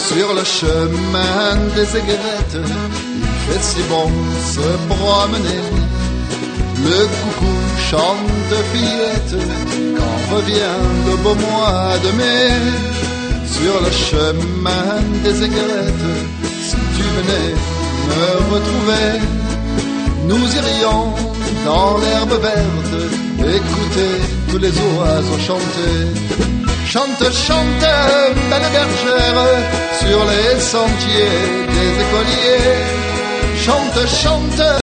Sur le chemin des aigrettes, il fait si bon se promener. Le coucou chante fillette quand revient le beau mois de mai. Sur le chemin des aigrettes, si tu venais me retrouver, nous irions dans l'herbe verte, écouter tous les oiseaux chanter. Chante, chante, belle bergère, sur les sentiers des écoliers. Chante, chante.